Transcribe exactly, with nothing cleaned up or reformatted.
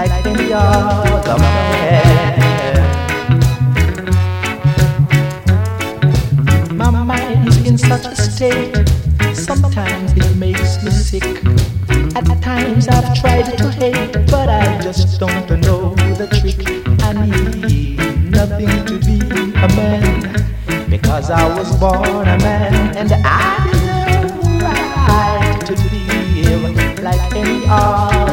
like any other man. My mind's in such a state, sometimes it makes me sick. At times I've tried to hate, but I just don't know the trick. I need nothing to be a man, because I was born a man, and I deserve the right to live like any other